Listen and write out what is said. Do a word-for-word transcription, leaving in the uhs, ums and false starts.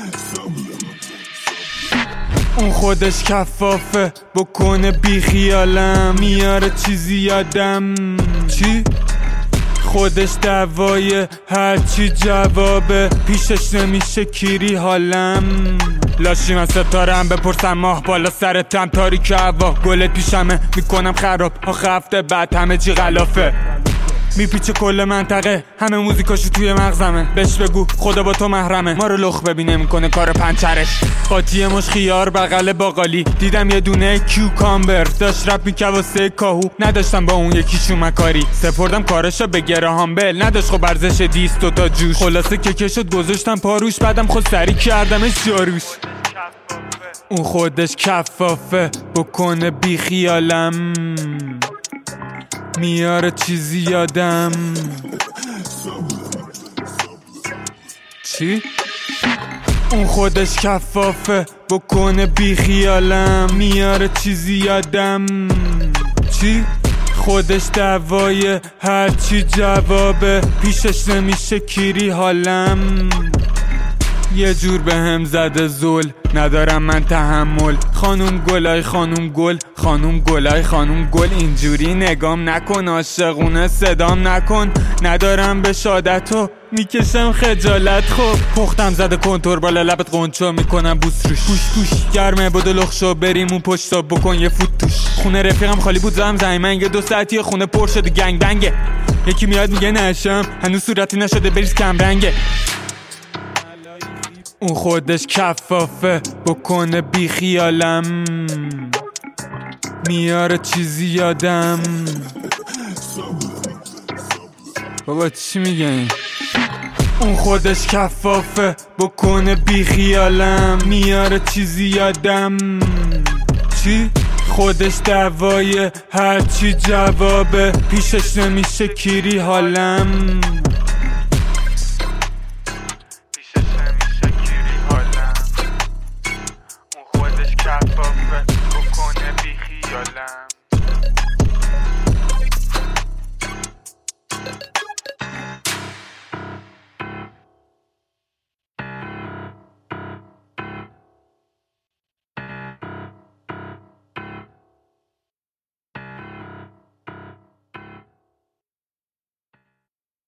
اون خودش کفافه بکنه بی خیالم، میاره چیزی یادم. چی؟ خودش دوای هرچی جوابه، پیشش نمیشه کیری حالم. لاشی من ستارم بپرسم ماه بالا سرتم تاریک هوا، گلت پیشمه میکنم خراب، آخه هفته بعد همه چی غلافه. میپیچه کل منطقه، همه موزیکاشو توی مغزمه. بهش بگو خدا با تو محرمه، ما رو لخ ببینه میکنه کار پنچرش. قاطی مش خیار بغل باقالی، دیدم یه دونه کیوکامبر داشت رپ میکرد واسه کاهو، نداشتم با اون یکیشون مکاری. سپردم کارشو به گراهام بل، نداشت خب ارزش دیست و تا جوش. خلاصه که شد گذاشتم پاروش، بعدم خود سری کردمش جاروش. اون خودش کفافه بکنه بی خیالم، میاره چیزی یادم. چی؟ اون خودش کفافه بکنه بی خیالم، میاره چیزی یادم. چی؟ خودش دوای هرچی جوابه، پیشش نمیشه کیری حالم. یه جور به هم زده زل، ندارم من تحمل. خانوم گلای خانوم گل، خانوم گلای خانوم گل. اینجوری نگام نکن، عاشقونه صدام نکن. ندارم به شادتو میکشم خجالت. خب پختم زده کنتور بالا لبت قنچو، میکنم بوس روش. پوش پوش گرمه بدو لخشو، بریم اون پشتا بکن یه فوت توش. خونه رفیقم خالی بود زم زنگ دو ساعتی خونه پر شده گنگ بنگه. یکی میاد میگه نشم هنوز صورتی نشده بریز کم رنگه. اون خودش کفافه بکنه بی خیالم، میاره چیزی یادم. بابا چی میگن؟ اون خودش کفافه بکنه بی خیالم، میاره چیزی یادم. چی؟ خودش دوای هرچی جوابه، پیشش نمیشه کیری حالم.